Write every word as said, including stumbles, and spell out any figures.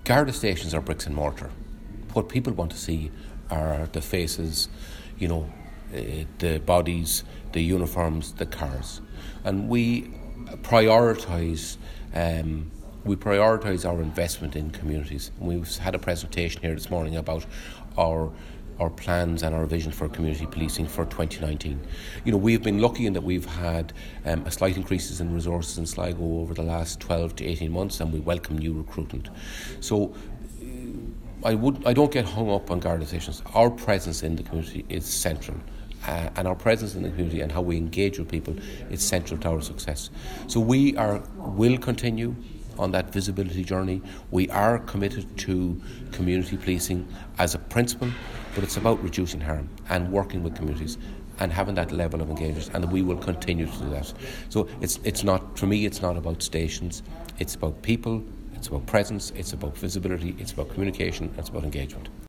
Garda stations are bricks and mortar. What people want to see are the faces, you know, uh, the bodies, the uniforms, the cars. And we prioritise um, we prioritise our investment in communities. We've had a presentation here this morning about our our plans and our vision for community policing for twenty nineteen. You know, we've been lucky in that we've had um, a slight increases in resources in Sligo over the last twelve to eighteen months, and we welcome new recruitment. So I would I don't get hung up on Garda stations. Our presence in the community is central. Uh, and our presence in the community and how we engage with people is central to our success. So we are will continue on that visibility journey. We are committed to community policing as a principle, but it's about reducing harm and working with communities and having that level of engagement, and we will continue to do that. So it's it's not, for me, it's not about stations, it's about people, it's about presence, it's about visibility, it's about communication, it's about engagement.